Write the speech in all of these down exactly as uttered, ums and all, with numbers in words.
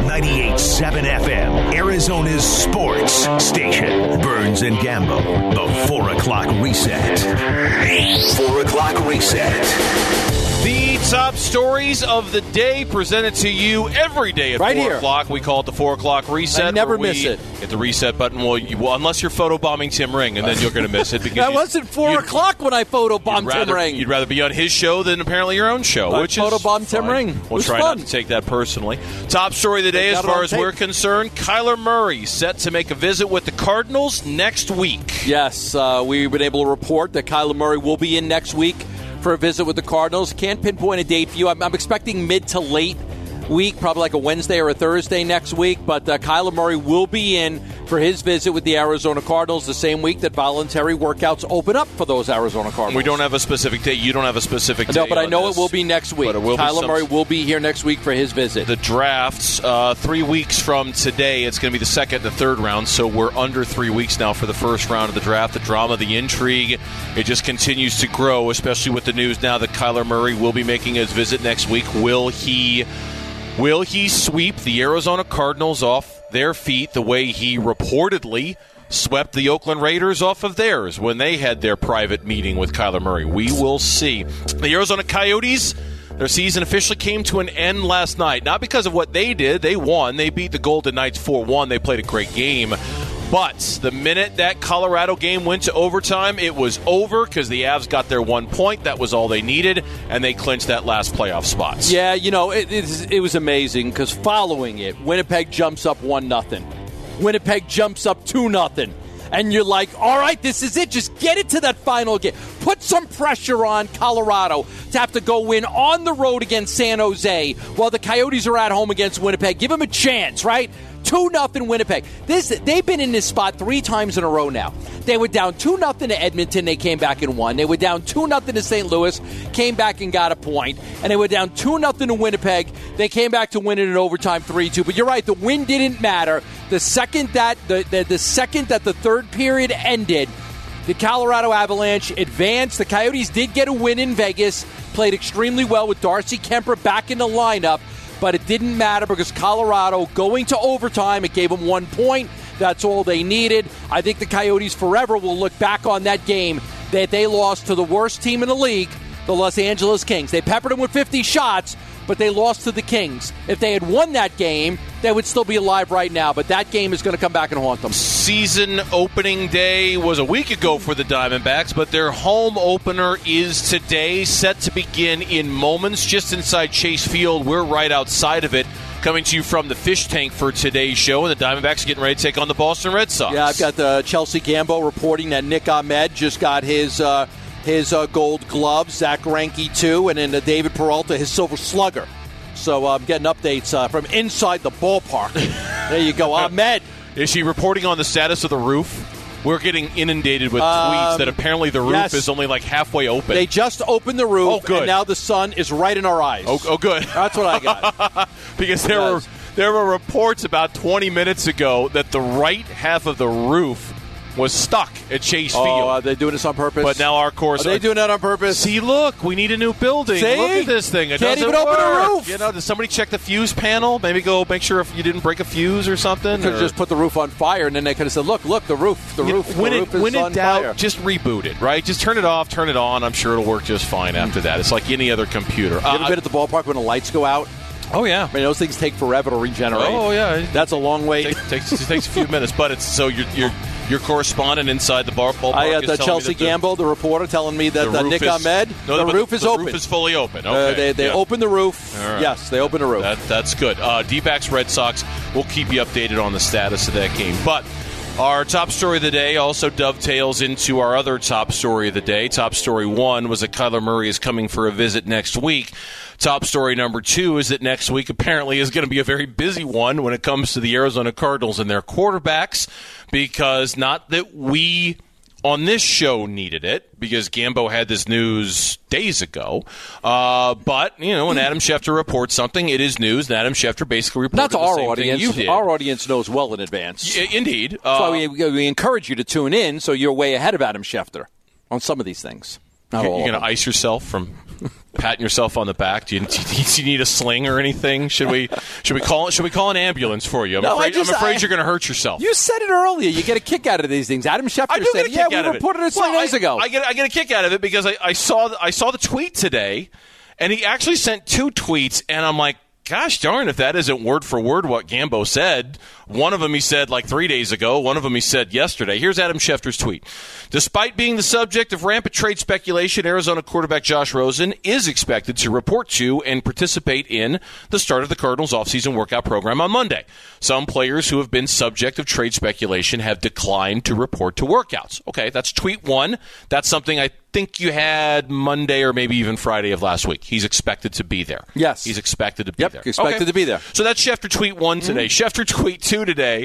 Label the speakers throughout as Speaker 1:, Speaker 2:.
Speaker 1: ninety-eight point seven F M, Arizona's sports station. Burns and Gambo, the four o'clock reset. four o'clock reset.
Speaker 2: The top stories of the day presented to you every day at
Speaker 3: right
Speaker 2: four
Speaker 3: here.
Speaker 2: o'clock. We call it the four o'clock reset.
Speaker 3: I never
Speaker 2: we
Speaker 3: miss it.
Speaker 2: Hit the reset button. Well, you, well, unless you're photobombing Tim Ring, and then you're going to miss it. Because
Speaker 3: that
Speaker 2: you,
Speaker 3: wasn't four o'clock when I photobombed
Speaker 2: rather,
Speaker 3: Tim Ring.
Speaker 2: You'd rather be on his show than apparently your own show,
Speaker 3: I
Speaker 2: which is
Speaker 3: photobombed Tim
Speaker 2: fine.
Speaker 3: Ring.
Speaker 2: We'll try
Speaker 3: fun.
Speaker 2: not to take that personally. Top story of the day,
Speaker 3: They
Speaker 2: as
Speaker 3: got it
Speaker 2: far
Speaker 3: on
Speaker 2: as
Speaker 3: tape.
Speaker 2: we're concerned, Kyler Murray set to make a visit with the Cardinals next week.
Speaker 3: Yes, uh, we've been able to report that Kyler Murray will be in next week for a visit with the Cardinals. Can't pinpoint a date for you. I'm, I'm expecting mid to late week, probably like a Wednesday or a Thursday next week. But uh, Kyler Murray will be in for his visit with the Arizona Cardinals the same week that voluntary workouts open up for those Arizona Cardinals.
Speaker 2: We don't have a specific date. You don't have a specific date.
Speaker 3: No, but I know
Speaker 2: this.
Speaker 3: it will be next week.
Speaker 2: But it will be
Speaker 3: Kyler
Speaker 2: some-
Speaker 3: Murray will be here next week for his visit.
Speaker 2: The drafts, uh, three weeks from today, it's going to be the second and the third round, so we're under three weeks now for the first round of the draft. The drama, the intrigue, it just continues to grow, especially with the news now that Kyler Murray will be making his visit next week. Will he, will he sweep the Arizona Cardinals off their feet the way he reportedly swept the Oakland Raiders off of theirs when they had their private meeting with Kyler Murray? We will see. The Arizona Coyotes, their season officially came to an end last night. Not because of what they did. They won. They beat the Golden Knights four one. They played a great game. But the minute that Colorado game went to overtime, it was over because the Avs got their one point. That was all they needed, and they clinched that last playoff spot.
Speaker 3: Yeah, you know, it, it, it was amazing because following it, Winnipeg jumps up one nothing. Winnipeg jumps up two nothing. And you're like, all right, this is it. Just get it to that final game. Put some pressure on Colorado to have to go win on the road against San Jose while the Coyotes are at home against Winnipeg. Give them a chance, right? two nothing Winnipeg. This They've been in this spot three times in a row now. They were down two nothing to Edmonton. They came back and won. They were down two nothing to Saint Louis, came back and got a point. And they were down two nothing to Winnipeg. They came back to win it in overtime three two. But you're right, the win didn't matter. The second that the, the, the second that the third period ended, the Colorado Avalanche advanced. The Coyotes did get a win in Vegas, played extremely well with Darcy Kemper back in the lineup. But it didn't matter because Colorado, going to overtime, it gave them one point. That's all they needed. I think the Coyotes forever will look back on that game that they lost to the worst team in the league, the Los Angeles Kings. They peppered them with fifty shots, but they lost to the Kings. If they had won that game, they would still be alive right now. But that game is going to come back and haunt them.
Speaker 2: Season opening day was a week ago for the Diamondbacks, but their home opener is today, set to begin in moments just inside Chase Field. We're right outside of it, coming to you from the fish tank for today's show, and the Diamondbacks are getting ready to take on the Boston Red Sox.
Speaker 3: Yeah, I've got the Chelsea Gambo reporting that Nick Ahmed just got his uh, his uh, gold gloves, Zach Greinke too, and then uh, David Peralta his silver slugger. So I'm getting updates uh, from inside the ballpark. There you go, Ahmed.
Speaker 2: Is she reporting on the status of the roof? We're getting inundated with
Speaker 3: Um,
Speaker 2: tweets that apparently the roof
Speaker 3: yes.
Speaker 2: is only like halfway open.
Speaker 3: They just opened the roof,
Speaker 2: Oh, good.
Speaker 3: and now the sun is right in our eyes.
Speaker 2: Oh, oh good.
Speaker 3: That's what I got.
Speaker 2: Because there were
Speaker 3: Yes.
Speaker 2: there were reports about twenty minutes ago that the right half of the roof was stuck at Chase
Speaker 3: Oh,
Speaker 2: Field.
Speaker 3: are they doing this on purpose?
Speaker 2: But now our course.
Speaker 3: Are they doing that on purpose?
Speaker 2: See, look, we need a new building.
Speaker 3: See?
Speaker 2: Look at this thing. It
Speaker 3: Can't
Speaker 2: doesn't
Speaker 3: even open a
Speaker 2: work.
Speaker 3: roof.
Speaker 2: You know, did somebody check the fuse panel? Maybe go make sure if you didn't break a fuse or something.
Speaker 3: Could have
Speaker 2: or-
Speaker 3: just put the roof on fire, and then they could have said, "Look, look, the roof, the
Speaker 2: You know,
Speaker 3: roof,
Speaker 2: when
Speaker 3: the
Speaker 2: it,
Speaker 3: roof is
Speaker 2: when
Speaker 3: on
Speaker 2: in doubt,
Speaker 3: fire."
Speaker 2: just reboot it, right? Just turn it off, turn it on. I'm sure it'll work just fine after that. It's like any other computer.
Speaker 3: You ever
Speaker 2: Uh,
Speaker 3: been at the ballpark when the lights go out?
Speaker 2: oh yeah.
Speaker 3: I mean, those things take forever to regenerate.
Speaker 2: Oh yeah.
Speaker 3: That's a long wait.
Speaker 2: It takes, it takes a few minutes, but it's so your your your correspondent inside the bar, ballpark.
Speaker 3: I got
Speaker 2: is
Speaker 3: the
Speaker 2: telling
Speaker 3: Chelsea
Speaker 2: me that
Speaker 3: Gamble, the reporter, telling me
Speaker 2: the,
Speaker 3: that
Speaker 2: the
Speaker 3: uh,
Speaker 2: roof
Speaker 3: Nick
Speaker 2: is,
Speaker 3: Ahmed,
Speaker 2: no,
Speaker 3: the
Speaker 2: but
Speaker 3: roof is
Speaker 2: the
Speaker 3: open.
Speaker 2: roof is fully open.
Speaker 3: Uh,
Speaker 2: Okay,
Speaker 3: they they
Speaker 2: yeah.
Speaker 3: opened the roof.
Speaker 2: All right.
Speaker 3: Yes, they opened the roof.
Speaker 2: That, that's good. Uh, D-backs, Red Sox. We'll keep you updated on the status of that game, but. Our top story of the day also dovetails into our other top story of the day. Top story one was that Kyler Murray is coming for a visit next week. Top story number two is that next week apparently is going to be a very busy one when it comes to the Arizona Cardinals and their quarterbacks, because not that we on this show needed it, because Gambo had this news days ago. Uh, but, you know, when Adam Schefter reports something, it is news, and Adam Schefter basically reported
Speaker 3: Not to
Speaker 2: the
Speaker 3: our
Speaker 2: same
Speaker 3: audience.
Speaker 2: thing you did.
Speaker 3: Our audience knows well in advance.
Speaker 2: Yeah, indeed.
Speaker 3: That's
Speaker 2: Uh,
Speaker 3: why we, we encourage you to tune in so you're way ahead of Adam Schefter on some of these things. Not
Speaker 2: You're,
Speaker 3: all
Speaker 2: you're
Speaker 3: of
Speaker 2: going to
Speaker 3: them.
Speaker 2: ice yourself from patting yourself on the back? Do you, do you need a sling or anything? Should we should we call should we call an ambulance for you? I'm
Speaker 3: no,
Speaker 2: afraid,
Speaker 3: just,
Speaker 2: I'm afraid
Speaker 3: I,
Speaker 2: you're going to hurt yourself.
Speaker 3: You said it earlier. You get a kick out of these things. Adam Schefter said, "Yeah, we reported it three days ago."
Speaker 2: I get I get a kick out of it because I, I saw I saw the tweet today, and he actually sent two tweets, and I'm like, gosh darn, if that isn't word for word what Gambo said. One of them he said like three days ago. One of them he said yesterday. Here's Adam Schefter's tweet. Despite being the subject of rampant trade speculation, Arizona quarterback Josh Rosen is expected to report to and participate in the start of the Cardinals' offseason workout program on Monday. Some players who have been subject of trade speculation have declined to report to workouts. Okay, that's tweet one. That's something I think you had Monday or maybe even Friday of last week. He's expected to be there.
Speaker 3: Yes.
Speaker 2: He's expected to be
Speaker 3: yep,
Speaker 2: there.
Speaker 3: expected
Speaker 2: okay.
Speaker 3: to be there.
Speaker 2: So that's Schefter tweet one today. Mm-hmm. Schefter tweet two today.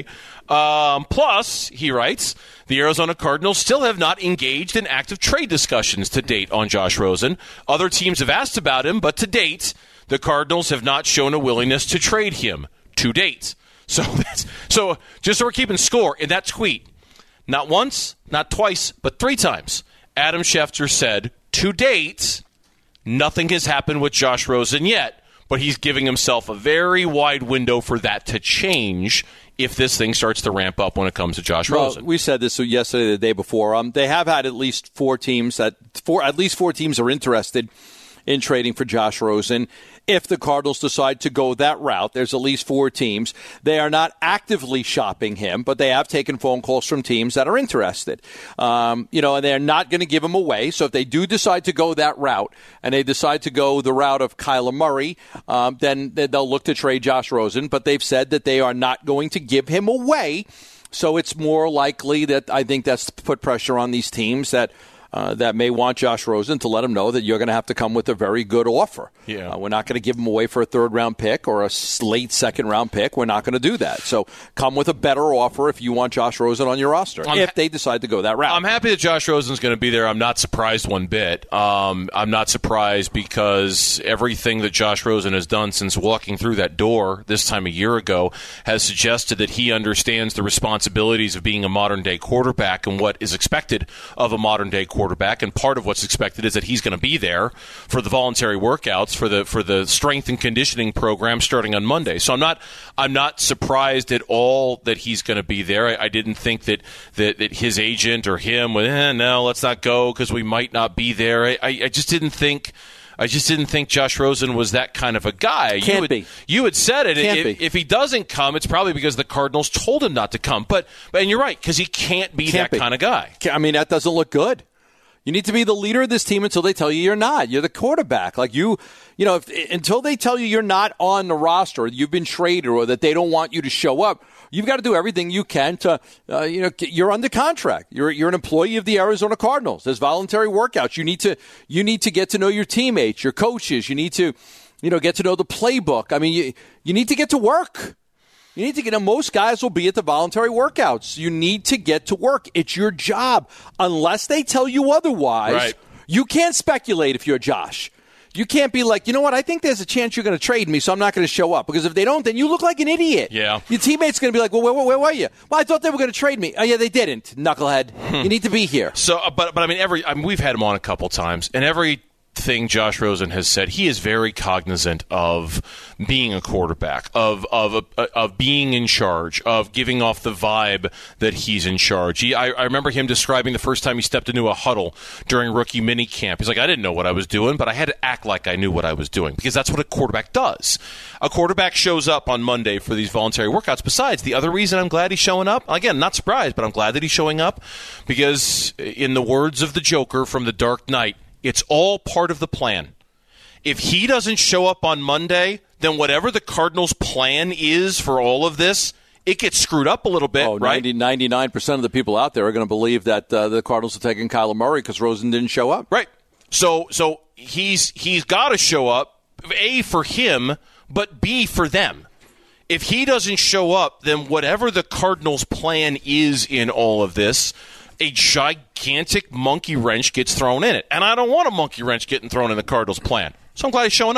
Speaker 2: Um, plus, he writes, the Arizona Cardinals still have not engaged in active trade discussions to date on Josh Rosen. Other teams have asked about him, but to date, the Cardinals have not shown a willingness to trade him. To date. So, that's, so just so we're keeping score, in that tweet, not once, not twice, but three times, Adam Schefter said, to date, nothing has happened with Josh Rosen yet, but he's giving himself a very wide window for that to change if this thing starts to ramp up when it comes to Josh
Speaker 3: well,
Speaker 2: Rosen.
Speaker 3: We said this yesterday, the day before. Um, they have had at least four teams that four at least four teams are interested in trading for Josh Rosen. If the Cardinals decide to go that route, there's at least four teams. They are not actively shopping him, but they have taken phone calls from teams that are interested. Um, you know, and they're not going to give him away. So if they do decide to go that route, and they decide to go the route of Kyler Murray, um, then they'll look to trade Josh Rosen. But they've said that they are not going to give him away. So it's more likely that I think that's to put pressure on these teams that Uh, that may want Josh Rosen to let him know that you're going to have to come with a very good offer.
Speaker 2: Yeah.
Speaker 3: Uh, we're not going to give him away for a third-round pick or a late second-round pick. We're not going to do that. So come with a better offer if you want Josh Rosen on your roster, I'm if ha- they decide to go that route.
Speaker 2: I'm happy that Josh Rosen's going to be there. I'm not surprised one bit. Um, I'm not surprised because everything that Josh Rosen has done since walking through that door this time a year ago has suggested that he understands the responsibilities of being a modern-day quarterback and what is expected of a modern-day quarterback. quarterback, and part of what's expected is that he's going to be there for the voluntary workouts for the for the strength and conditioning program starting on Monday. So I'm not I'm not surprised at all that he's going to be there. I, I didn't think that, that that his agent or him would, eh, no, let's not go because we might not be there. I, I, I just didn't think. I just didn't think Josh Rosen was that kind of a guy.
Speaker 3: Can't
Speaker 2: you had,
Speaker 3: be.
Speaker 2: You had said it.
Speaker 3: Can't
Speaker 2: if,
Speaker 3: be.
Speaker 2: if he doesn't come, it's probably because the Cardinals told him not to come. But, but and you're right, because he can't be
Speaker 3: can't
Speaker 2: that
Speaker 3: be.
Speaker 2: kind of guy.
Speaker 3: I mean, that doesn't look good. You need to be the leader of this team until they tell you you're not. You're the quarterback. Like you, you know, if, until they tell you you're not on the roster, you've been traded, or that they don't want you to show up, you've got to do everything you can to, uh, you know, you're under contract. You're you're an employee of the Arizona Cardinals. There's voluntary workouts. You need to you need to get to know your teammates, your coaches. You need to, you know, get to know the playbook. I mean, you you need to get to work. You need to get, most guys will be at the voluntary workouts. You need to get to work. It's your job. Unless they tell you otherwise,
Speaker 2: right.
Speaker 3: You can't speculate if you're Josh. You can't be like, you know what, I think there's a chance you're going to trade me, so I'm not going to show up. Because if they don't, then you look like an idiot.
Speaker 2: Yeah.
Speaker 3: Your teammate's going to be like, well, where, where, where were you? Well, I thought they were going to trade me. Oh, yeah, they didn't, knucklehead.
Speaker 2: Hmm.
Speaker 3: You need to be here.
Speaker 2: So, uh, but but I mean, every I mean, we've had him on a couple times, and every thing Josh Rosen has said, he is very cognizant of being a quarterback, of of of being in charge, of giving off the vibe that he's in charge. He, I, I remember him describing the first time he stepped into a huddle during rookie minicamp. He's like, I didn't know what I was doing, but I had to act like I knew what I was doing, because that's what a quarterback does. A quarterback shows up on Monday for these voluntary workouts. Besides, the other reason I'm glad he's showing up, again, not surprised, but I'm glad that he's showing up, because in the words of the Joker from The Dark Knight, it's all part of the plan. If he doesn't show up on Monday, then whatever the Cardinals' plan is for all of this, it gets screwed up a little bit,
Speaker 3: oh,
Speaker 2: right?
Speaker 3: ninety, ninety-nine percent of the people out there are going to believe that uh, the Cardinals are taking Kyler Murray because Rosen didn't show up.
Speaker 2: Right. So so he's he's got to show up, A, for him, but B, for them. If he doesn't show up, then whatever the Cardinals' plan is in all of this, a gigantic monkey wrench gets thrown in it. And I don't want a monkey wrench getting thrown in the Cardinals' plan. So I'm glad he's showing up.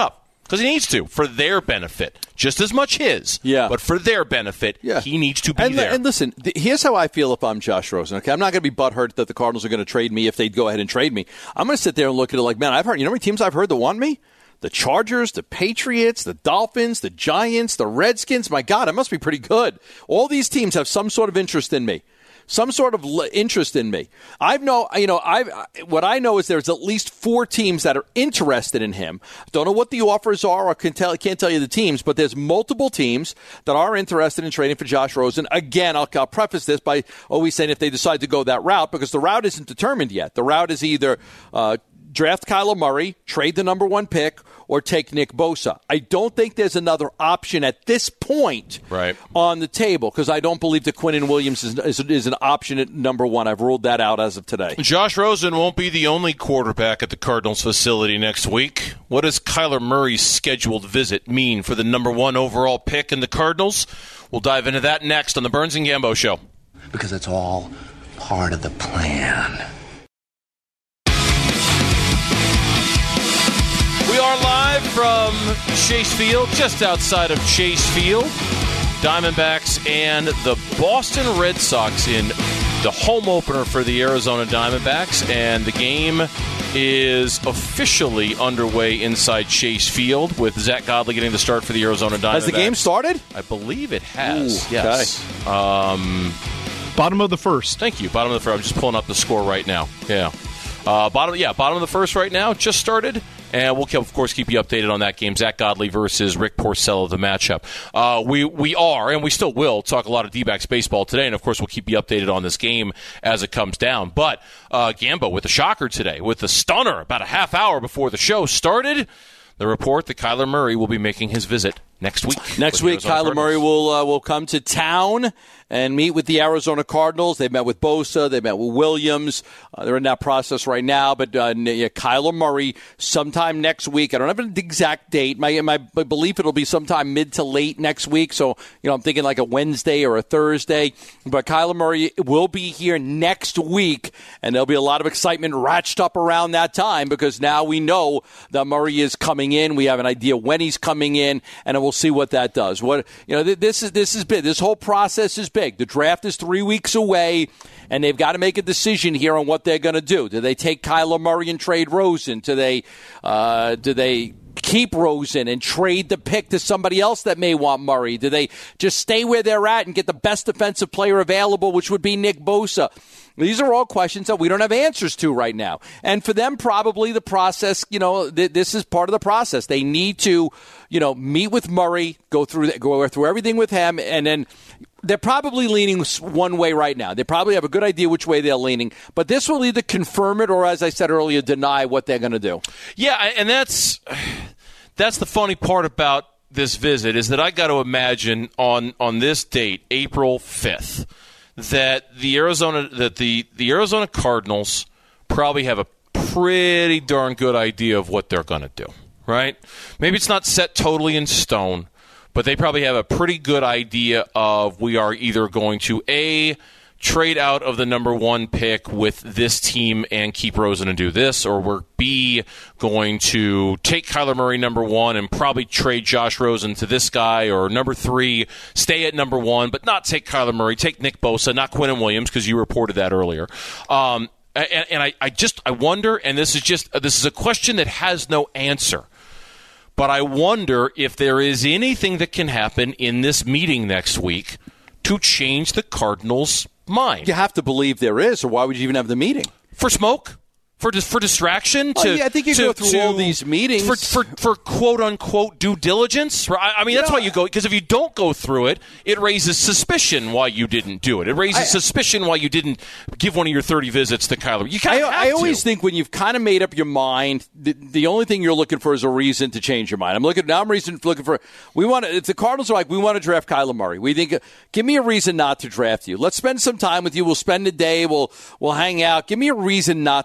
Speaker 2: Because he needs to, for their benefit. Just as much his,
Speaker 3: yeah.
Speaker 2: but for their benefit, yeah. he needs to be
Speaker 3: and,
Speaker 2: there.
Speaker 3: And listen, th- here's how I feel if I'm Josh Rosen. Okay, I'm not going to be butthurt that the Cardinals are going to trade me if they go ahead and trade me. I'm going to sit there and look at it like, man, I've heard, you know how many teams I've heard that want me? The Chargers, the Patriots, the Dolphins, the Giants, the Redskins. My God, it must be pretty good. All these teams have some sort of interest in me. Some sort of interest in me. I've know, you know, I what I know is there's at least four teams that are interested in him. Don't know what the offers are, or can tell, can't tell you the teams, but there's multiple teams that are interested in trading for Josh Rosen. Again, I'll, I'll preface this by always saying if they decide to go that route, because the route isn't determined yet. The route is either uh, draft Kyler Murray, trade the number one pick, or take Nick Bosa. I don't think there's another option at this point
Speaker 2: right.
Speaker 3: on the table, because I don't believe that Quinnen Williams is, is, is an option at number one. I've ruled that out as of today.
Speaker 2: Josh Rosen won't be the only quarterback at the Cardinals facility next week. What does Kyler Murray's scheduled visit mean for the number one overall pick in the Cardinals? We'll dive into that next on the Burns and Gambo Show.
Speaker 4: Because it's all part of the plan.
Speaker 2: We are live from Chase Field, just outside of Chase Field. Diamondbacks and the Boston Red Sox in the home opener for the Arizona Diamondbacks. And the game is officially underway inside Chase Field with Zach Godley getting the start for the Arizona Diamondbacks.
Speaker 3: Has the game started?
Speaker 2: I believe it has,
Speaker 3: Ooh,
Speaker 2: yes.
Speaker 3: Okay.
Speaker 2: Um,
Speaker 5: bottom of the first.
Speaker 2: Thank you. Bottom of the first. I'm just pulling up the score right now. Yeah. Uh, bottom, yeah, bottom of the first right now. Just started. And we'll, of course, keep you updated on that game. Zach Godley versus Rick Porcello, the matchup. Uh, we we are, and we still will, talk a lot of D-backs baseball today. And, of course, we'll keep you updated on this game as it comes down. But uh, Gambo with a shocker today, with a stunner about a half hour before the show started. The report that Kyler Murray will be making his visit next week.
Speaker 3: Next week, Kyler Murray will uh, will come to town and meet with the Arizona Cardinals. They've met with Bosa. They've met with Williams. Uh, they're in that process right now. But uh, yeah, Kyler Murray sometime next week. I don't have an exact date. My, my my belief it'll be sometime mid to late next week. So, you know, I'm thinking like a Wednesday or a Thursday. But Kyler Murray will be here next week, and there'll be a lot of excitement ratcheted up around that time because now we know that Murray is coming in. We have an idea when he's coming in, and we'll see what that does. What you know, this is this is big. This whole process is big. The draft is three weeks away, and they've got to make a decision here on what they're going to do. Do they take Kyler Murray and trade Rosen? Do they uh, do they keep Rosen and trade the pick to somebody else that may want Murray? Do they just stay where they're at and get the best defensive player available, which would be Nick Bosa? These are all questions that we don't have answers to right now. And for them, probably the process, you know, th- this is part of the process. They need to, you know, meet with Murray, go through the, go through everything with him, and then they're probably leaning one way right now. They probably have a good idea which way they're leaning. But this will either confirm it or, as I said earlier, deny what they're going to do.
Speaker 2: Yeah, and that's that's the funny part about this visit is that I got to imagine on, on this date, April fifth, that the Arizona that the, the Arizona Cardinals probably have a pretty darn good idea of what they're going to do, right? Maybe it's not set totally in stone, but they probably have a pretty good idea of we are either going to, A, trade out of the number one pick with this team and keep Rosen and do this, or we're, B, going to take Kyler Murray number one and probably trade Josh Rosen to this guy, or number three, stay at number one, but not take Kyler Murray, take Nick Bosa, not Quinnen Williams, because you reported that earlier. Um, and and I, I just, I wonder, and this is just, this is a question that has no answer, but I wonder if there is anything that can happen in this meeting next week to change the Cardinals' mind.
Speaker 3: You have to believe there is, or why would you even have the meeting?
Speaker 2: For smoke? For for distraction?
Speaker 3: Oh,
Speaker 2: to,
Speaker 3: yeah, I think you
Speaker 2: to,
Speaker 3: go through
Speaker 2: to,
Speaker 3: all these meetings.
Speaker 2: For, for, for quote-unquote due diligence? I, I mean, that's
Speaker 3: yeah.
Speaker 2: why you go, because if you don't go through it, it raises suspicion why you didn't do it. It raises I, suspicion why you didn't give one of your thirty visits to Kyler. You kind of have
Speaker 3: I
Speaker 2: to.
Speaker 3: always think when you've kind of made up your mind, the, the only thing you're looking for is a reason to change your mind. I'm looking now. I'm reason looking for. We want to, if the Cardinals are like, we want to draft Kyler Murray. We think, give me a reason not to draft you. Let's spend some time with you. We'll spend a day. We'll we'll hang out. Give me a reason not to draft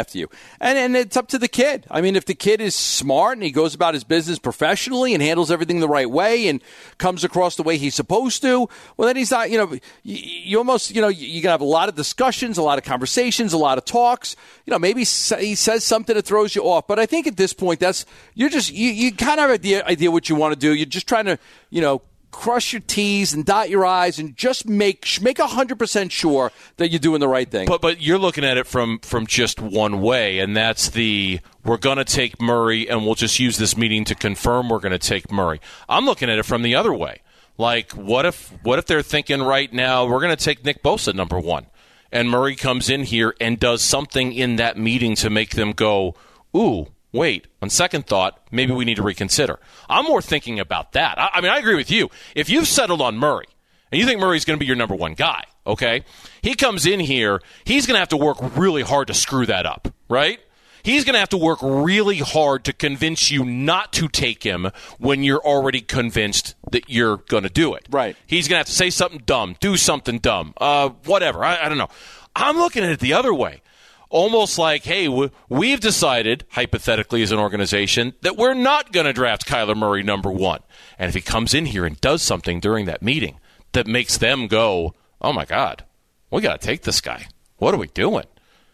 Speaker 3: after you. And and it's up to the kid. I mean, if the kid is smart and he goes about his business professionally and handles everything the right way and comes across the way he's supposed to, well, then he's not, you know, you, you almost, you know, you're going to have a lot of discussions, a lot of conversations, a lot of talks. You know, maybe he says something that throws you off. But I think at this point, that's, you're just, you, you kind of have idea, idea what you want to do. You're just trying to, you know, cross your T's and dot your I's and just make make one hundred percent sure that you're doing the right thing.
Speaker 2: But but you're looking at it from, from just one way, and that's the we're going to take Murray and we'll just use this meeting to confirm we're going to take Murray. I'm looking at it from the other way. Like, what if what if they're thinking right now we're going to take Nick Bosa number one, and Murray comes in here and does something in that meeting to make them go, ooh, wait, on second thought, maybe we need to reconsider. I'm more thinking about that. I, I mean, I agree with you. If you've settled on Murray, and you think Murray's going to be your number one guy, okay, he comes in here, he's going to have to work really hard to screw that up, right? He's going to have to work really hard to convince you not to take him when you're already convinced that you're going to do it.
Speaker 3: Right.
Speaker 2: He's going to have to say something dumb, do something dumb, uh, whatever. I, I don't know. I'm looking at it the other way. Almost like, hey, we've decided, hypothetically as an organization, that we're not going to draft Kyler Murray number one. And if he comes in here and does something during that meeting that makes them go, oh, my God, we got to take this guy. What are we doing?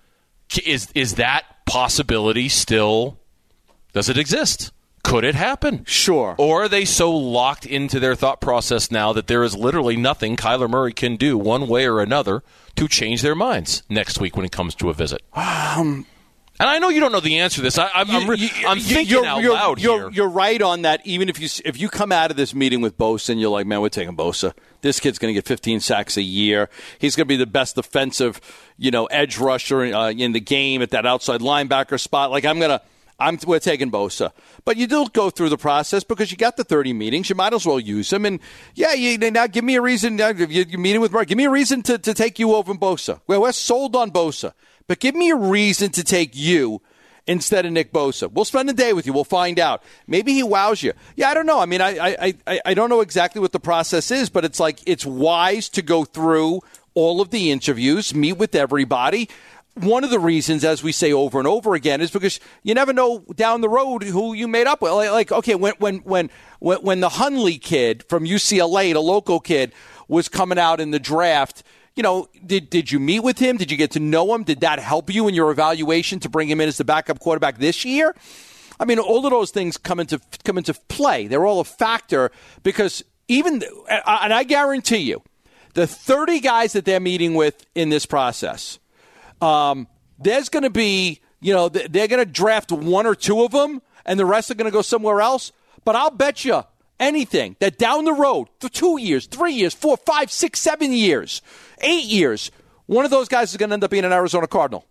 Speaker 2: Is is that possibility still, does it exist? Could it happen?
Speaker 3: Sure.
Speaker 2: Or are they so locked into their thought process now that there is literally nothing Kyler Murray can do one way or another to change their minds next week when it comes to a visit? Um, and I know you don't know the answer to this. I, I'm, I'm,
Speaker 3: you,
Speaker 2: I'm
Speaker 3: you,
Speaker 2: thinking
Speaker 3: you're,
Speaker 2: out
Speaker 3: you're,
Speaker 2: loud
Speaker 3: you're,
Speaker 2: here.
Speaker 3: You're right on that. Even if you if you come out of this meeting with Bosa and you're like, man, we're taking Bosa. This kid's going to get fifteen sacks a year. He's going to be the best defensive, you know, edge rusher uh, in the game at that outside linebacker spot. Like, I'm going to. I'm, we're taking Bosa. But you do go through the process because you got the thirty meetings. You might as well use them. And, yeah, you, now give me a reason. Now, if you, you're meeting with Mark, give me a reason to, to take you over Bosa. Well, we're sold on Bosa. But give me a reason to take you instead of Nick Bosa. We'll spend a day with you. We'll find out. Maybe he wows you. Yeah, I don't know. I mean, I, I, I, I don't know exactly what the process is, but it's like it's wise to go through all of the interviews, meet with everybody. One of the reasons, as we say over and over again, is because you never know down the road who you made up with. Like, like okay, when when when when the Hunley kid from U C L A, the local kid, was coming out in the draft, you know, did did you meet with him? Did you get to know him? Did that help you in your evaluation to bring him in as the backup quarterback this year? I mean, all of those things come into come into play. They're all a factor because even, and I guarantee you, the thirty guys that they're meeting with in this process. Um, there's going to be, you know, they're going to draft one or two of them, and the rest are going to go somewhere else. But I'll bet you anything that down the road, for two years, three years, four, five, six, seven years, eight years, one of those guys is going to end up being an Arizona Cardinal.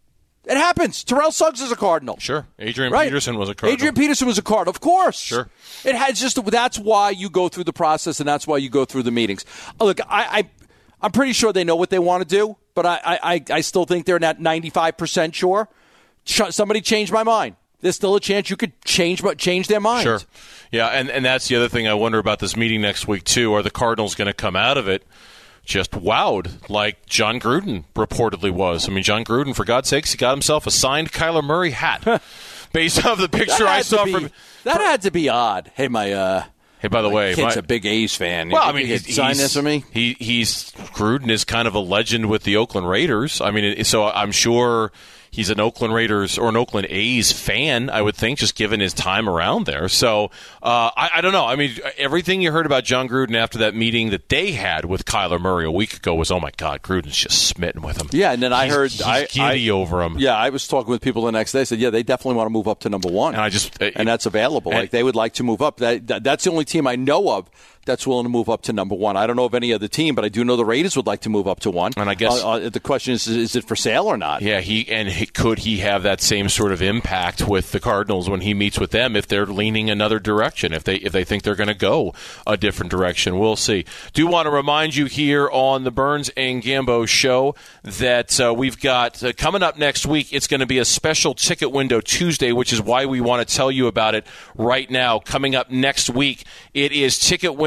Speaker 3: It happens. Terrell Suggs is a Cardinal.
Speaker 2: Sure. Adrian
Speaker 3: right.
Speaker 2: Peterson was a Cardinal.
Speaker 3: Adrian Peterson was a Cardinal, of course.
Speaker 2: Sure.
Speaker 3: It has just that's why you go through the process, and that's why you go through the meetings. Look, I. I I'm pretty sure they know what they want to do, but I, I, I still think they're not ninety-five percent sure. Ch- somebody changed my mind. There's still a chance you could change change their mind.
Speaker 2: Sure. Yeah, and, and that's the other thing I wonder about this meeting next week, too. Are the Cardinals going to come out of it just wowed like John Gruden reportedly was? I mean, John Gruden, for God's sakes, he got himself a signed Kyler Murray hat based off the picture I saw
Speaker 3: be,
Speaker 2: from...
Speaker 3: That had to be odd. Hey, my... Uh,
Speaker 2: Hey, by the
Speaker 3: my
Speaker 2: way,
Speaker 3: kid's
Speaker 2: my,
Speaker 3: a big A's fan.
Speaker 2: Well,
Speaker 3: you
Speaker 2: I mean, he's,
Speaker 3: sign
Speaker 2: he's,
Speaker 3: this for me.
Speaker 2: He, he's Gruden is kind of a legend with the Oakland Raiders. I mean, so I'm sure he's an Oakland Raiders or an Oakland A's fan, I would think, just given his time around there. So uh, I, I don't know. I mean, everything you heard about John Gruden after that meeting that they had with Kyler Murray a week ago was, oh my God, Gruden's just smitten with him.
Speaker 3: Yeah, and then I
Speaker 2: he's,
Speaker 3: heard
Speaker 2: he's
Speaker 3: I,
Speaker 2: giddy
Speaker 3: I,
Speaker 2: over him.
Speaker 3: Yeah, I was talking with people the next day. Said, yeah, they definitely want to move up to number one,
Speaker 2: and I just uh,
Speaker 3: and that's available.
Speaker 2: And,
Speaker 3: like they would like to move up. That, that that's the only team I know of that's willing to move up to number one. I don't know of any other team, but I do know the Raiders would like to move up to one.
Speaker 2: And I guess
Speaker 3: uh, uh, the question is, is it for sale or not?
Speaker 2: Yeah, he and he, could he have that same sort of impact with the Cardinals when he meets with them if they're leaning another direction, if they if they think they're going to go a different direction? We'll see. Do want to remind you here on the Burns and Gambo show that uh, we've got uh, coming up next week. It's going to be a special Ticket Window Tuesday, which is why we want to tell you about it right now. Coming up next week, it is Ticket Window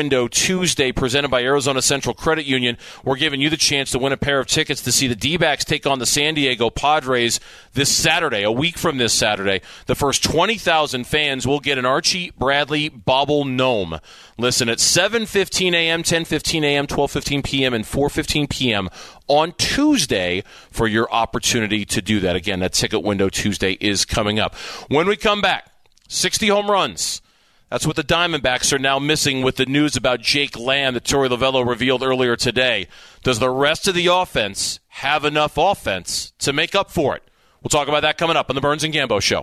Speaker 2: Window Tuesday presented by Arizona Central Credit Union. We're giving you the chance to win a pair of tickets to see the D-backs take on the San Diego Padres this Saturday, a week from this Saturday. The first twenty thousand fans will get an Archie Bradley Bobble Gnome. Listen at seven fifteen a.m., ten fifteen a.m., twelve fifteen p.m., and four fifteen p.m. on Tuesday for your opportunity to do that. Again, that Ticket Window Tuesday is coming up. When we come back, sixty home runs. That's what the Diamondbacks are now missing with the news about Jake Lamb that Torey Lovullo revealed earlier today. Does the rest of the offense have enough offense to make up for it? We'll talk about that coming up on the Burns and Gambo Show.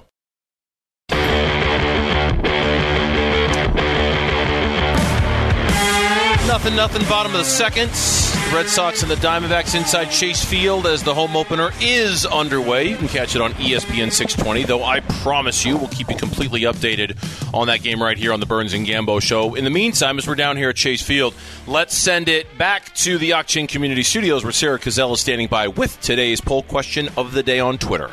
Speaker 2: Nothing, nothing, bottom of the second. The Red Sox and the Diamondbacks inside Chase Field as the home opener is underway. You can catch it on E S P N six twenty, though I promise you we'll keep you completely updated on that game right here on the Burns and Gambo Show. In the meantime, as we're down here at Chase Field, let's send it back to the Ak-Chin Community Studios where Sarah Cazell is standing by with today's poll question of the day on Twitter.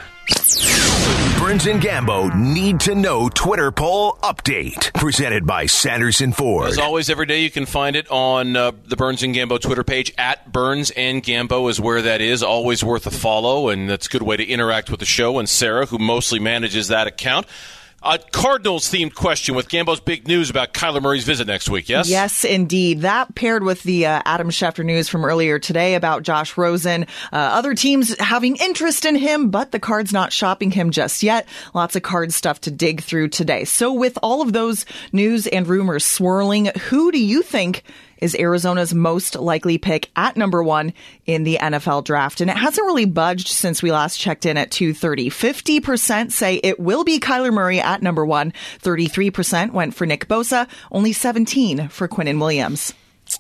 Speaker 1: Burns and Gambo Need to Know Twitter Poll Update. Presented by Sanderson Ford.
Speaker 2: As always, every day you can find it on uh, the Burns and Gambo Twitter page. At Burns and Gambo is where that is. Always worth a follow, and that's a good way to interact with the show. And Sarah, who mostly manages that account. A Cardinals-themed question with Gambo's big news about Kyler Murray's visit next week, yes?
Speaker 6: Yes, indeed. That paired with the uh, Adam Schefter news from earlier today about Josh Rosen. Uh, other teams having interest in him, but the Cards not shopping him just yet. Lots of Card stuff to dig through today. So with all of those news and rumors swirling, who do you think is Arizona's most likely pick at number one in the N F L draft? And it hasn't really budged since we last checked in at two thirty. fifty percent say it will be Kyler Murray at number one. thirty-three percent went for Nick Bosa. Only seventeen for Quinnen Williams.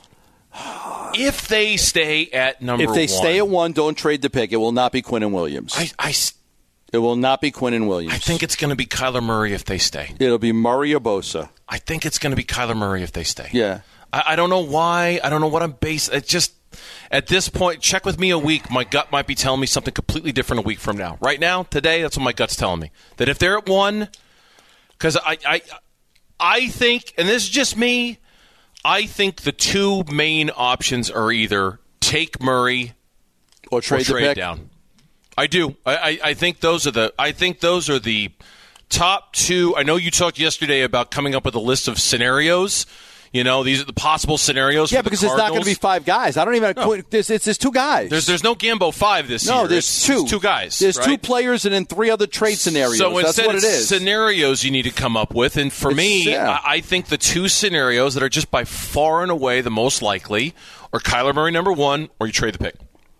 Speaker 2: If they stay at number one.
Speaker 3: If they one, stay at one, don't trade the pick. It will not be Quinnen Williams.
Speaker 2: I, I,
Speaker 3: it will not be Quinnen Williams.
Speaker 2: I think it's going to be Kyler Murray if they stay.
Speaker 3: It'll be Murray or Bosa.
Speaker 2: I think it's going to be Kyler Murray if they stay.
Speaker 3: Yeah.
Speaker 2: I don't know why. I don't know what I'm based. It just at this point, check with me a week. My gut might be telling me something completely different a week from now. Right now, today, that's what my gut's telling me. That if they're at one, because I, I, I think, and this is just me, I think the two main options are either take Murray
Speaker 3: or trade,
Speaker 2: or trade
Speaker 3: the pick.
Speaker 2: down. I do. I, I, I think those are the. I think those are the top two. I know you talked yesterday about coming up with a list of scenarios. You know, these are the possible scenarios
Speaker 3: yeah,
Speaker 2: for the
Speaker 3: because
Speaker 2: Cardinals.
Speaker 3: It's not going to be five guys. I don't even
Speaker 2: no.
Speaker 3: – there's, it's, there's two guys.
Speaker 2: There's there's no Gambo five this
Speaker 3: no,
Speaker 2: year.
Speaker 3: No, there's
Speaker 2: it's,
Speaker 3: two.
Speaker 2: It's two guys.
Speaker 3: There's
Speaker 2: right?
Speaker 3: two players and then three other trade scenarios.
Speaker 2: So
Speaker 3: That's
Speaker 2: instead
Speaker 3: what it
Speaker 2: it's
Speaker 3: is.
Speaker 2: scenarios you need to come up with. And for
Speaker 3: it's,
Speaker 2: me,
Speaker 3: yeah.
Speaker 2: I, I think the two scenarios that are just by far and away the most likely are Kyler Murray number one or you trade the pick.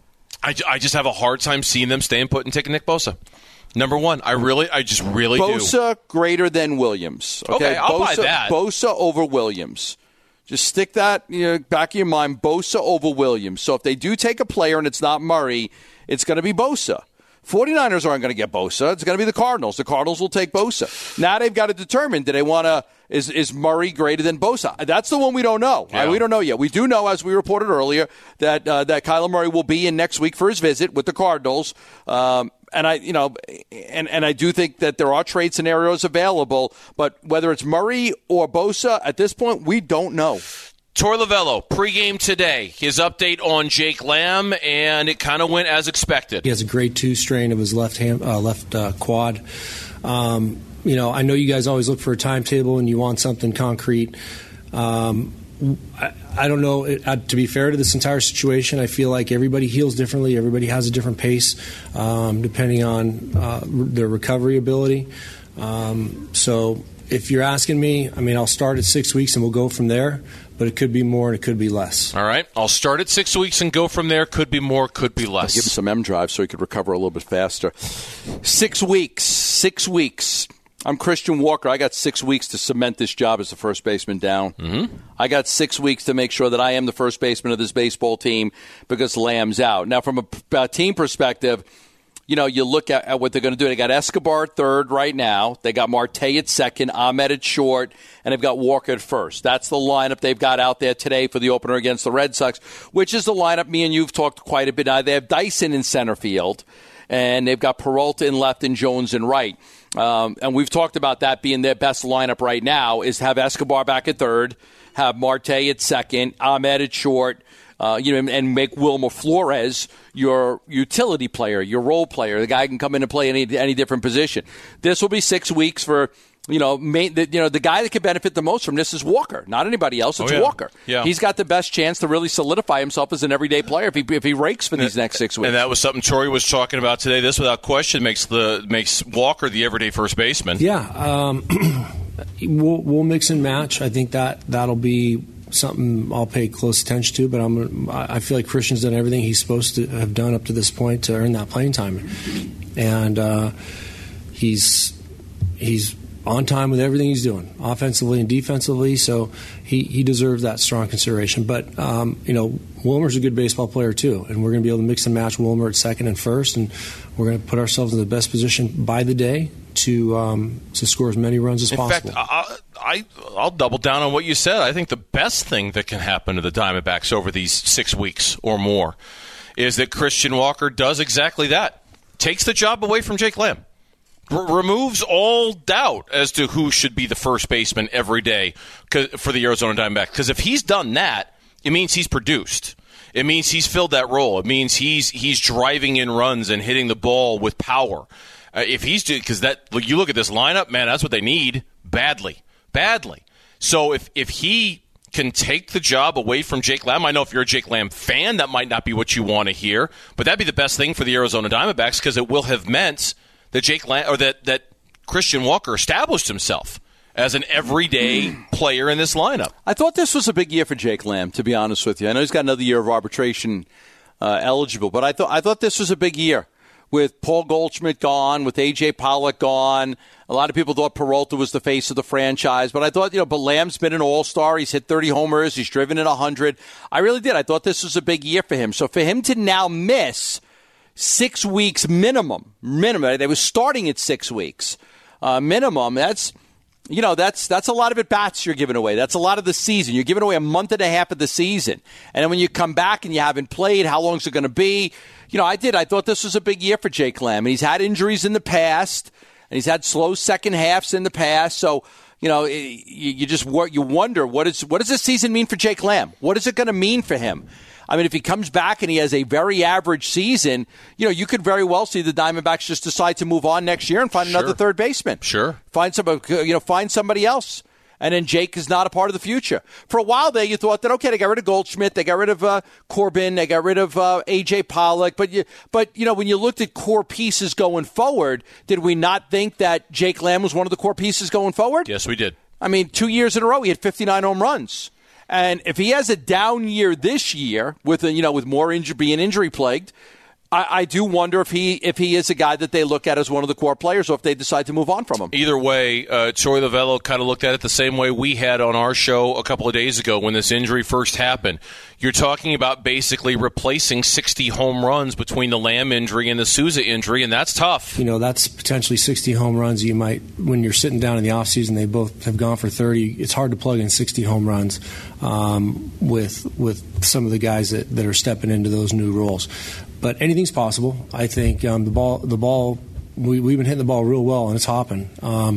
Speaker 2: I, I just have a hard time seeing them staying put and taking Nick Bosa. Number one, I really, I just really
Speaker 3: Bosa
Speaker 2: do.
Speaker 3: Bosa greater than Williams. Okay,
Speaker 2: okay I'll
Speaker 3: Bosa,
Speaker 2: buy that.
Speaker 3: Bosa over Williams. Just stick that you know, back in your mind, Bosa over Williams. So if they do take a player and it's not Murray, it's going to be Bosa. forty-niners aren't going to get Bosa. It's going to be the Cardinals. The Cardinals will take Bosa. Now they've got to determine, do they want to, is, is Murray greater than Bosa? That's the one we don't know.
Speaker 2: Yeah.
Speaker 3: Right? We don't know yet. We do know, as we reported earlier, that uh, that Kyler Murray will be in next week for his visit with the Cardinals. Um, And I, you know, and, and I do think that there are trade scenarios available, but whether it's Murray or Bosa, at this point, we don't know.
Speaker 2: Torey Lovullo, pregame today, his update on Jake Lamb, and it kind of went as expected.
Speaker 7: He has a grade two strain of his left hand, uh, left uh, quad. Um, you know, I know you guys always look for a timetable and you want something concrete. Um, I, I don't know. It, uh, to be fair to this entire situation, I feel like everybody heals differently. Everybody has a different pace um, depending on uh, re- their recovery ability. Um, so if you're asking me, I mean, I'll start at six weeks and we'll go from there. But it could be more and it could be less.
Speaker 2: All right. I'll start at six weeks and go from there. Could be more, could be less.
Speaker 3: I'll give him some M drive so he could recover a little bit faster. Six weeks. Six weeks. I'm Christian Walker. I got six weeks to cement this job as the first baseman down.
Speaker 2: Mm-hmm.
Speaker 3: I got six weeks to make sure that I am the first baseman of this baseball team because Lamb's out. Now, from a, a team perspective, you know, you look at, at what they're going to do. They got Escobar at third right now. They got Marte at second, Ahmed at short, and they've got Walker at first. That's the lineup they've got out there today for the opener against the Red Sox, which is the lineup me and you have talked quite a bit. Now, they have Dyson in center field, and they've got Peralta in left and Jones in right. Um, and we've talked about that being their best lineup right now is to have Escobar back at third, have Marte at second, Ahmed at short, uh, you know, and, and make Wilmer Flores your utility player, your role player, the guy who can come in and play any any different position. This will be six weeks for. You know, main, the, you know, the guy that could benefit the most from this is Walker, not anybody else. It's
Speaker 2: oh, yeah.
Speaker 3: Walker.
Speaker 2: Yeah.
Speaker 3: He's got the best chance to really solidify himself as an everyday player if he if he rakes for these
Speaker 2: and,
Speaker 3: next six weeks.
Speaker 2: And that was something Torrey was talking about today. This, without question, makes the makes Walker the everyday first baseman.
Speaker 7: Yeah, um, we'll, we'll mix and match. I think that that'll be something I'll pay close attention to. But I'm I feel like Christian's done everything he's supposed to have done up to this point to earn that playing time, and uh, he's he's. on time with everything he's doing, offensively and defensively, so he, he deserves that strong consideration. But, um, you know, Wilmer's a good baseball player too, and we're going to be able to mix and match Wilmer at second and first, and we're going to put ourselves in the best position by the day to um, to score as many runs as
Speaker 2: in
Speaker 7: possible.
Speaker 2: In fact, I, I, I'll double down on what you said. I think the best thing that can happen to the Diamondbacks over these six weeks or more is that Christian Walker does exactly that. Takes the job away from Jake Lamb. R- removes all doubt as to who should be the first baseman every day for the Arizona Diamondbacks. Because if he's done that, it means he's produced. It means he's filled that role. It means he's he's driving in runs and hitting the ball with power. Uh, if he's because that you look at this lineup, man, that's what they need badly, badly. So if if he can take the job away from Jake Lamb, I know if you're a Jake Lamb fan, that might not be what you want to hear, but that'd be the best thing for the Arizona Diamondbacks because it will have meant that Jake Lamb or that that Christian Walker established himself as an everyday player in this lineup.
Speaker 3: I thought this was a big year for Jake Lamb, to be honest with you. I know he's got another year of arbitration uh, eligible, but I thought I thought this was a big year with Paul Goldschmidt gone, with A J Pollock gone. A lot of people thought Peralta was the face of the franchise, but I thought, you know, but Lamb's been an all-star. He's hit thirty homers. He's driven in one hundred. I really did. I thought this was a big year for him. So for him to now miss six weeks minimum, minimum, they were starting at six weeks uh, minimum, that's, you know, that's that's a lot of at-bats you're giving away. That's a lot of the season. You're giving away a month and a half of the season. And then when you come back and you haven't played, how long is it going to be? You know, I did. I thought this was a big year for Jake Lamb. And he's had injuries in the past, and he's had slow second halves in the past. So, you know, you, you just you wonder, what is what does this season mean for Jake Lamb? What is it going to mean for him? I mean, if he comes back and he has a very average season, you know, you could very well see the Diamondbacks just decide to move on next year and find
Speaker 2: sure.
Speaker 3: another third baseman.
Speaker 2: Sure.
Speaker 3: Find somebody, you know, find somebody else. And then Jake is not a part of the future. For a while there, you thought that, okay, they got rid of Goldschmidt, they got rid of uh, Corbin, they got rid of uh, A J Pollock. But, you, but you know, when you looked at core pieces going forward, did we not think that Jake Lamb was one of the core pieces going forward?
Speaker 2: Yes, we did.
Speaker 3: I mean, two years in a row, he had fifty-nine home runs. And if he has a down year this year, with a, you know, with more injury, being injury plagued, I, I do wonder if he if he is a guy that they look at as one of the core players, or if they decide to move on from him.
Speaker 2: Either way, uh, Torey Lovullo kind of looked at it the same way we had on our show a couple of days ago when this injury first happened. You're talking about basically replacing sixty home runs between the Lamb injury and the Souza injury, and that's tough.
Speaker 7: You know, that's potentially sixty home runs. You might, when you're sitting down in the offseason, they both have gone for thirty. It's hard to plug in sixty home runs um, with with some of the guys that, that are stepping into those new roles. But anything's possible. I think um, the ball, the ball, we, we've been hitting the ball real well, and it's hopping. Um,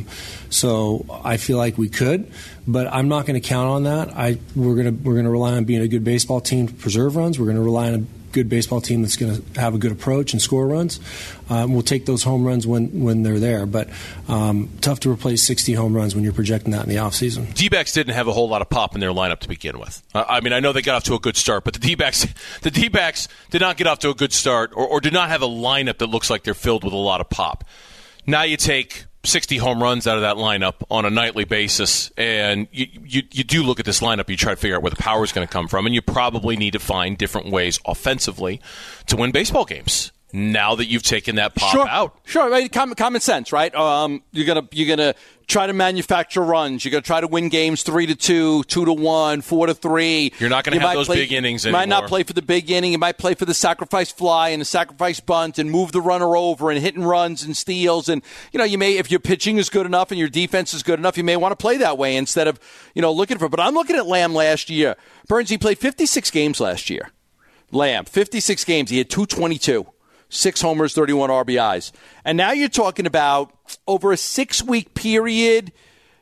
Speaker 7: so I feel like we could, but I'm not going to count on that. I we're going to we're going to rely on being a good baseball team to preserve runs. We're going to rely on a good baseball team that's going to have a good approach and score runs. Um, we'll take those home runs when, when they're there, but um, tough to replace sixty home runs when you're projecting that in the offseason.
Speaker 2: D-backs didn't have a whole lot of pop in their lineup to begin with. Uh, I mean, I know they got off to a good start, but the D-backs, the D-backs did not get off to a good start, or, or did not have a lineup that looks like they're filled with a lot of pop. Now you take sixty home runs out of that lineup on a nightly basis, and you, you, you do look at this lineup, you try to figure out where the power is going to come from, and you probably need to find different ways offensively to win baseball games now that you've taken that pop
Speaker 3: sure.
Speaker 2: out.
Speaker 3: Sure, right? Common, common sense, right? Um, you're gonna you're gonna try to manufacture runs. You're gonna try to win games three to two, two to one, four to three.
Speaker 2: You're not gonna
Speaker 3: you
Speaker 2: have those
Speaker 3: play,
Speaker 2: big innings
Speaker 3: you
Speaker 2: anymore.
Speaker 3: might not play for the big inning. You might play for the sacrifice fly and the sacrifice bunt and move the runner over and hitting runs and steals. And you know, you may, if your pitching is good enough and your defense is good enough, you may want to play that way instead of you know looking for. But I'm looking at Lamb last year. Burns, he played fifty-six games last year. Lamb, fifty-six games. He had two twenty-two. Six homers, thirty-one R B Is. And now you're talking about over a six-week period,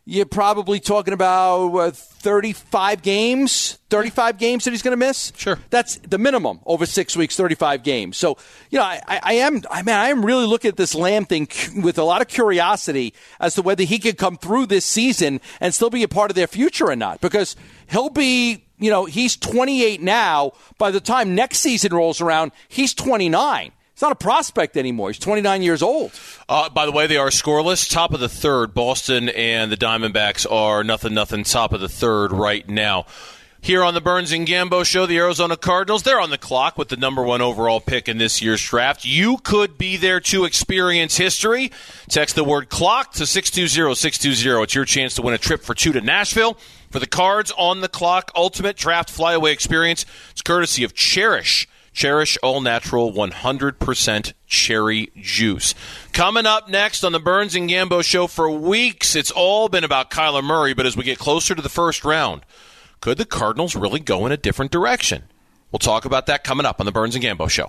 Speaker 3: you're probably talking about uh, thirty-five games, thirty-five games that he's going to miss.
Speaker 2: Sure.
Speaker 3: That's the minimum over six weeks, thirty-five games. So, you know, I, I am, I mean, I am really looking at this Lamb thing with a lot of curiosity as to whether he could come through this season and still be a part of their future or not, because he'll be, you know, he's twenty-eight now. By the time next season rolls around, he's twenty-nine. He's not a prospect anymore. He's twenty-nine years old.
Speaker 2: Uh, by the way, they are scoreless. Top of the third. Boston and the Diamondbacks are nothing, nothing. Top of the third right now. Here on the Burns and Gambo Show, the Arizona Cardinals, they're on the clock with the number one overall pick in this year's draft. You could be there to experience history. Text the word clock to six two zero six two zero. It's your chance to win a trip for two to Nashville. For the Cards on the Clock Ultimate Draft Flyaway Experience, it's courtesy of Cherish. Cherish All Natural one hundred percent cherry juice. Coming up next on the Burns and Gambo Show, for weeks, it's all been about Kyler Murray, but as we get closer to the first round, could the Cardinals really go in a different direction? We'll talk about that coming up on the Burns and Gambo Show.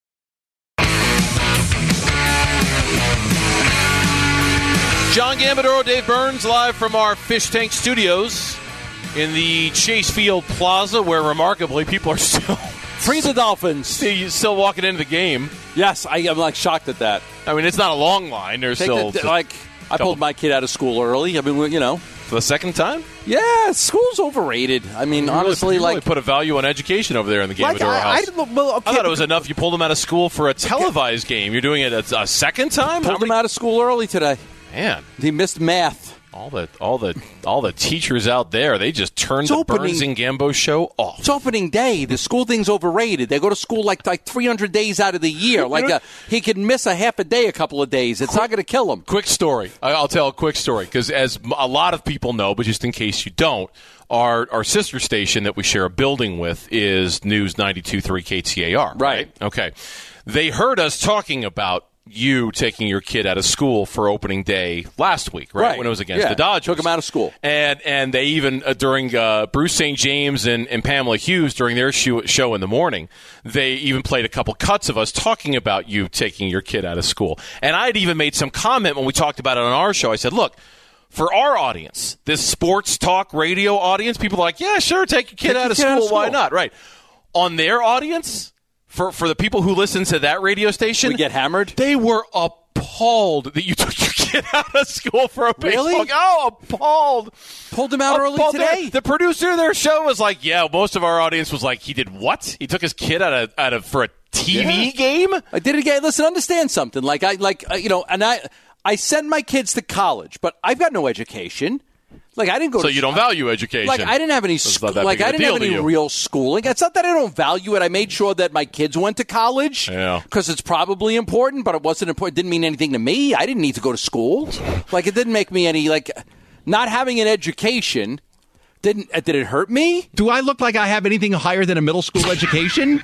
Speaker 2: John Gambadoro, Dave Burns, live from our Fish Tank Studios in the Chase Field Plaza, where remarkably people are still...
Speaker 3: Free the Dolphins.
Speaker 2: See, still walking into the game.
Speaker 3: Yes, I am like shocked at that.
Speaker 2: I mean, it's not a long line. There's
Speaker 3: Take
Speaker 2: still
Speaker 3: the, like I pulled my kid out of school early. I mean, you know,
Speaker 2: for the second time.
Speaker 3: Yeah, school's overrated. I mean,
Speaker 2: you
Speaker 3: honestly,
Speaker 2: really, you
Speaker 3: like
Speaker 2: really put a value on education over there in the Gambadoro
Speaker 3: like, I,
Speaker 2: house.
Speaker 3: I, well, okay.
Speaker 2: I thought it was enough. You pulled him out of school for a televised game. You're doing it a, a second time.
Speaker 3: Pulled him out of school early today.
Speaker 2: Man,
Speaker 3: he missed math.
Speaker 2: All the all the all the teachers out there, they just turned
Speaker 3: it's
Speaker 2: the
Speaker 3: opening,
Speaker 2: Burns and Gambo Show off.
Speaker 3: It's opening day. The school thing's overrated. They go to school like like three hundred days out of the year. Like a, he could miss a half a day, a couple of days. It's quick, not going to kill him.
Speaker 2: Quick story. I'll tell a quick story because as a lot of people know, but just in case you don't, our our sister station that we share a building with is News ninety-two point three K T A R. Right. right? Okay. They heard us talking about you taking your kid out of school for opening day last week, right?
Speaker 3: right.
Speaker 2: When it was against
Speaker 3: yeah.
Speaker 2: the Dodgers.
Speaker 3: Took him out of school.
Speaker 2: And and they even, uh, during uh, Bruce Saint James and, and Pamela Hughes, during their show, show in the morning, they even played a couple cuts of us talking about you taking your kid out of school. And I had even made some comment when we talked about it on our show. I said, look, for our audience, this sports talk radio audience, people are like, yeah, sure, take your kid,
Speaker 3: take
Speaker 2: out,
Speaker 3: your
Speaker 2: of
Speaker 3: kid
Speaker 2: school.
Speaker 3: out of school.
Speaker 2: Why not? Right. On their audience, for, for the people who listen to that radio station,
Speaker 3: we get hammered.
Speaker 2: They were appalled that you took your kid out of school for a baseball
Speaker 3: really?
Speaker 2: game. Oh, appalled.
Speaker 3: Pulled him out
Speaker 2: appalled.
Speaker 3: early today?
Speaker 2: The, the producer of their show was like, yeah, most of our audience was like, he did what? He took his kid out of, out of for a T V
Speaker 3: yeah.
Speaker 2: game?
Speaker 3: I did it again. Listen, understand something. Like, I, like uh, you know, and I, I send my kids to college, but I've got no education. Like I didn't go.
Speaker 2: So
Speaker 3: to
Speaker 2: you don't value education.
Speaker 3: Like I didn't have any. Sc- like I didn't have any real schooling. It's not that I don't value it. I made sure that my kids went to college.
Speaker 2: Yeah.
Speaker 3: Because it's probably important, but it wasn't important. It didn't mean anything to me. I didn't need to go to school. Like it didn't make me any. Like not having an education didn't. Uh, did it hurt me?
Speaker 5: Do I look like I have anything higher than a middle school education?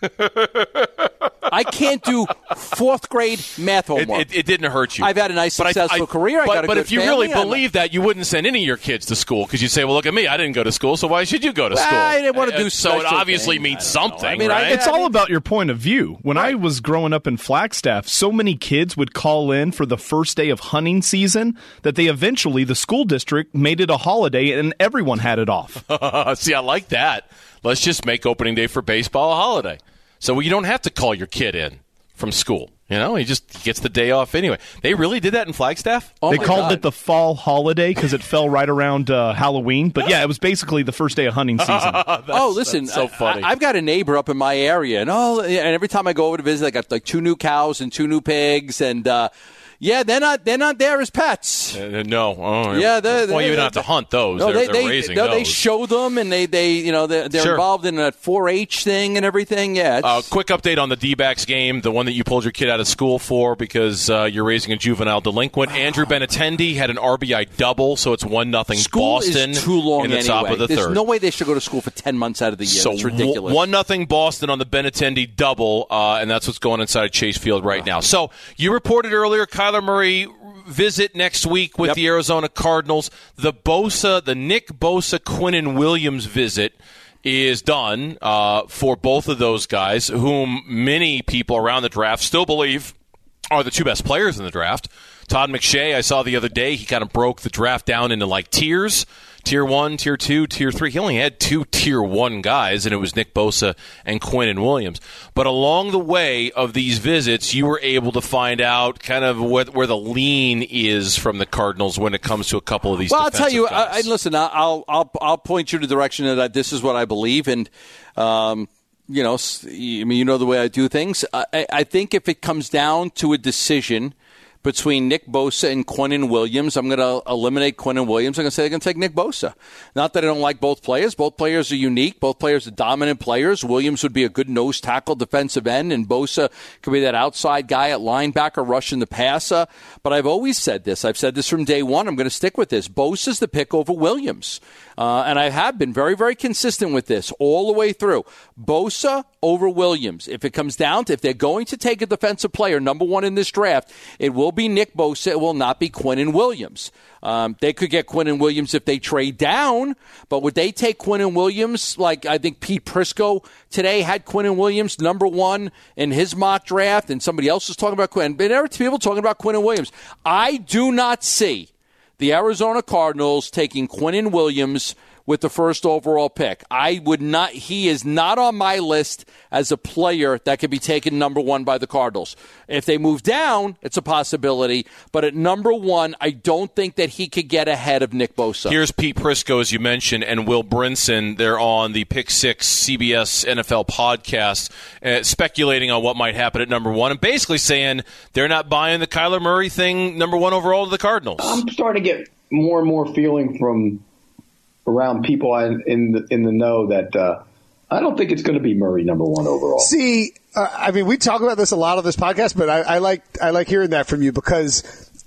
Speaker 3: I can't do fourth grade math homework.
Speaker 2: It, it, it didn't hurt you.
Speaker 3: I've had a nice, successful I, I, career. I
Speaker 2: but,
Speaker 3: got a
Speaker 2: but
Speaker 3: good
Speaker 2: if you
Speaker 3: family,
Speaker 2: really believe that, you wouldn't send any of your kids to school because you'd say, well, look at me. I didn't go to school, so why should you go to
Speaker 3: well,
Speaker 2: school?
Speaker 3: I didn't want to do
Speaker 2: So it obviously
Speaker 3: things.
Speaker 2: means something,
Speaker 3: I mean,
Speaker 2: right?
Speaker 3: I,
Speaker 5: it's
Speaker 3: I
Speaker 5: all
Speaker 3: mean,
Speaker 5: about your point of view. When right. I was growing up in Flagstaff, so many kids would call in for the first day of hunting season that they eventually, the school district, made it a holiday and everyone had it off.
Speaker 2: See, I like that. Let's just make opening day for baseball a holiday. So you don't have to call your kid in from school. You know, he just gets the day off anyway. They really did that in Flagstaff?
Speaker 5: Oh they called
Speaker 3: God.
Speaker 5: it the fall holiday because it fell right around uh, Halloween. But yeah, it was basically the first day of hunting season.
Speaker 3: oh, listen,
Speaker 2: so funny.
Speaker 3: I, I've got a neighbor up in my area, and oh, and every time I go over to visit, I got like two new cows and two new pigs, and uh, yeah, they're not they're not there as pets.
Speaker 2: Uh, no, oh,
Speaker 3: yeah, they're, they're,
Speaker 2: well, you don't have to hunt those.
Speaker 3: No,
Speaker 2: they're,
Speaker 3: they,
Speaker 2: they're
Speaker 3: they,
Speaker 2: raising
Speaker 3: no,
Speaker 2: those.
Speaker 3: they show them, and they, they you know they're, they're
Speaker 2: sure.
Speaker 3: involved in a four H thing and everything. Yeah.
Speaker 2: Uh, quick update on the D-backs game, the one that you pulled your kid out of school for because uh, you're raising a juvenile delinquent. Andrew Benintendi had an R B I double, so it's one nothing Boston
Speaker 3: is too long
Speaker 2: in the
Speaker 3: anyway.
Speaker 2: top of the
Speaker 3: There's
Speaker 2: third.
Speaker 3: no way they should go to school for ten months out of the year.
Speaker 2: So
Speaker 3: it's ridiculous.
Speaker 2: one nothing Boston on the Benintendi double, uh, and that's what's going inside Chase Field right now. So you reported earlier, Kyler Murray visit next week with
Speaker 3: yep.
Speaker 2: the Arizona Cardinals. The Bosa, the Nick Bosa, Quinnen Williams visit is done uh, for both of those guys, whom many people around the draft still believe are the two best players in the draft. Todd McShay, I saw the other day, he kind of broke the draft down into like tiers. Tier one, tier two, tier three. He only had two tier one guys, and it was Nick Bosa and Quinnen Williams. But along the way of these visits, you were able to find out kind of what, where the lean is from the Cardinals when it comes to a couple of these.
Speaker 3: Well, I'll tell you.
Speaker 2: guys.
Speaker 3: I, I, listen, I'll I'll I'll point you to the direction that I, this is what I believe, and um, you know, I mean, you know the way I do things. I, I think if it comes down to a decision between Nick Bosa and Quinnen Williams, I'm going to eliminate Quinnen Williams. I'm going to say I'm going to take Nick Bosa. Not that I don't like both players. Both players are unique. Both players are dominant players. Williams would be a good nose tackle defensive end, and Bosa could be that outside guy at linebacker rushing the passer. But I've always said this. I've said this from day one. I'm going to stick with this. Bosa's the pick over Williams. Uh, and I have been very, very consistent with this all the way through. Bosa over Williams. If it comes down to if they're going to take a defensive player, number one in this draft, it will be Nick Bosa. It will not be Quinnen Williams. Um, they could get Quinnen Williams if they trade down, but would they take Quinnen Williams? Like I think Pete Prisco today had Quinnen Williams number one in his mock draft, and somebody else was talking about Quinnen. But there are people talking about Quinnen Williams. I do not see the Arizona Cardinals taking Quinnen Williams with the first overall pick. I would not. He is not on my list as a player that could be taken number one by the Cardinals. If they move down, it's a possibility. But at number one, I don't think that he could get ahead of Nick Bosa.
Speaker 2: Here's Pete Prisco, as you mentioned, and Will Brinson. They're on the Pick Six C B S N F L podcast, uh, speculating on what might happen at number one, and basically saying they're not buying the Kyler Murray thing, number one overall to the Cardinals.
Speaker 8: I'm starting to get more and more feeling from around people in the in the know that uh, I don't think it's going to be Murray number one overall.
Speaker 9: See, uh, I mean, we talk about this a lot on this podcast, but I, I like I like hearing that from you because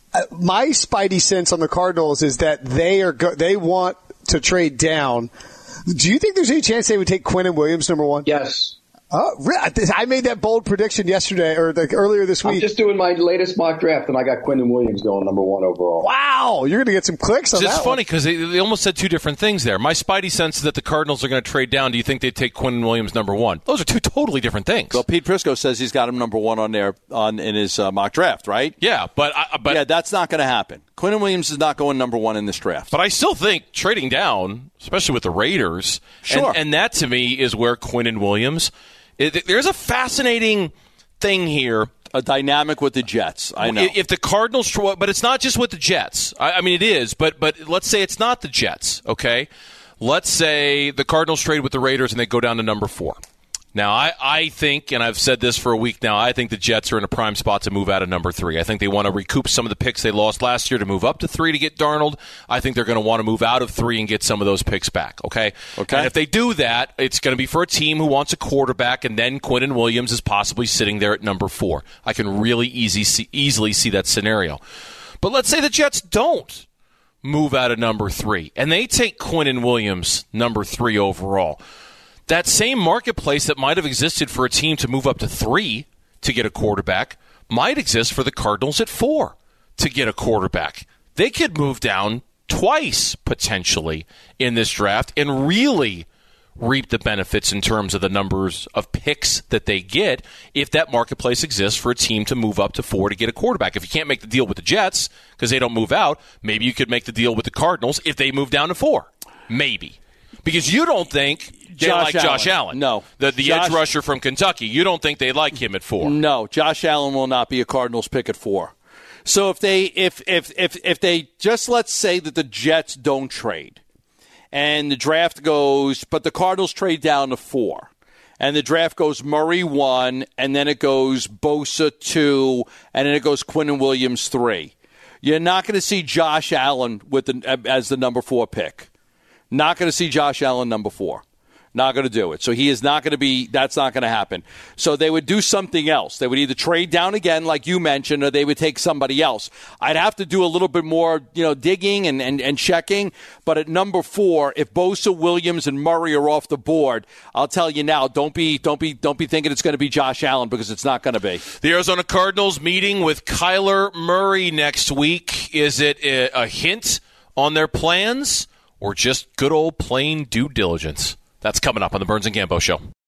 Speaker 9: my spidey sense on the Cardinals is that they are go- they want to trade down. Do you think there's any chance they would take Quinnen Williams number one?
Speaker 8: Yes.
Speaker 9: Oh, I made that bold prediction yesterday or like earlier this week.
Speaker 8: I'm just doing my latest mock draft, and I got Quinnen Williams going number one overall.
Speaker 9: Wow, you're going to get some clicks on
Speaker 2: it's
Speaker 9: that.
Speaker 2: It's funny because they, they almost said two different things there. My spidey sense is that the Cardinals are going to trade down. Do you think they'd take Quinnen Williams number one? Those are two totally different things.
Speaker 3: Well, Pete Prisco says he's got him number one on there on in his uh, mock draft, right?
Speaker 2: Yeah, but I, but
Speaker 3: yeah, that's not going to happen. Quinnen Williams is not going number one in this draft.
Speaker 2: But I still think trading down, especially with the Raiders,
Speaker 3: sure,
Speaker 2: and, and that to me is where Quinnen Williams. It, there's a fascinating thing here.
Speaker 3: A dynamic with the Jets. I know.
Speaker 2: If the Cardinals, but it's not just with the Jets. I, I mean, it is, but but let's say it's not the Jets, okay? Let's say the Cardinals trade with the Raiders and they go down to number four. Now, I, I think, and I've said this for a week now, I think the Jets are in a prime spot to move out of number three. I think they want to recoup some of the picks they lost last year to move up to three to get Darnold. I think they're going to want to move out of three and get some of those picks back, okay?
Speaker 3: Okay.
Speaker 2: And if they do that, it's going to be for a team who wants a quarterback, and then Quinnen Williams is possibly sitting there at number four. I can really easy see, easily see that scenario. But let's say the Jets don't move out of number three, and they take Quinnen Williams number three overall. That same marketplace that might have existed for a team to move up to three to get a quarterback might exist for the Cardinals at four to get a quarterback. They could move down twice, potentially, in this draft and really reap the benefits in terms of the numbers of picks that they get if that marketplace exists for a team to move up to four to get a quarterback. If you can't make the deal with the Jets because they don't move out, maybe you could make the deal with the Cardinals if they move down to four. Maybe. Because you don't think they
Speaker 3: Josh
Speaker 2: like
Speaker 3: Allen.
Speaker 2: Josh Allen.
Speaker 3: No.
Speaker 2: The, the
Speaker 3: Josh,
Speaker 2: edge rusher from Kentucky. You don't think they like him at four.
Speaker 3: No. Josh Allen will not be a Cardinals pick at four. So if they if if if if they just let's say that the Jets don't trade and the draft goes, but the Cardinals trade down to four. And the draft goes Murray one, and then it goes Bosa two, and then it goes Quinnen Williams three. You're not going to see Josh Allen with the, as the number four pick. Not going to see Josh Allen number four. Not going to do it. So he is not going to be, that's not going to happen. So they would do something else. They would either trade down again, like you mentioned, or they would take somebody else. I'd have to do a little bit more, you know, digging and, and, and checking. But at number four, if Bosa, Williams, and Murray are off the board, I'll tell you now, don't be, don't be, don't be thinking it's going to be Josh Allen because it's not going to be.
Speaker 2: The Arizona Cardinals meeting with Kyler Murray next week. Is it a, a hint on their plans? Or just good old plain due diligence? That's coming up on the Burns and Gambo Show.